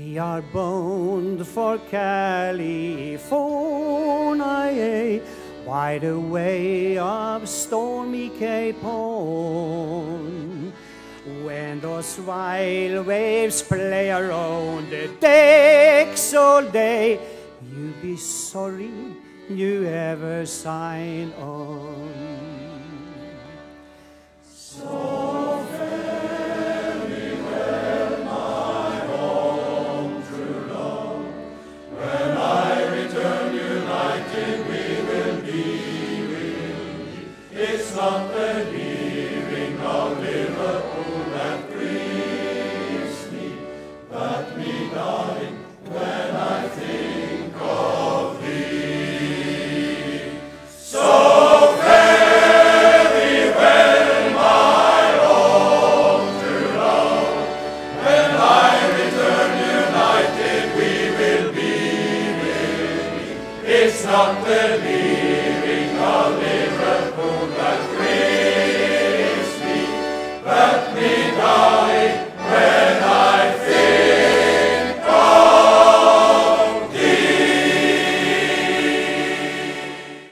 We are bound for California by the way of stormy Cape Horn. When those wild waves play around the decks all day, you'll be sorry you ever signed on. So fare thee well, my own true love. When I return united, we will be with thee. It's not the leaving of Liverpool that grieves me, but me dying when I think of thee. So fare thee well, my own true love. When I return united, we will be with thee. It's not the leaving of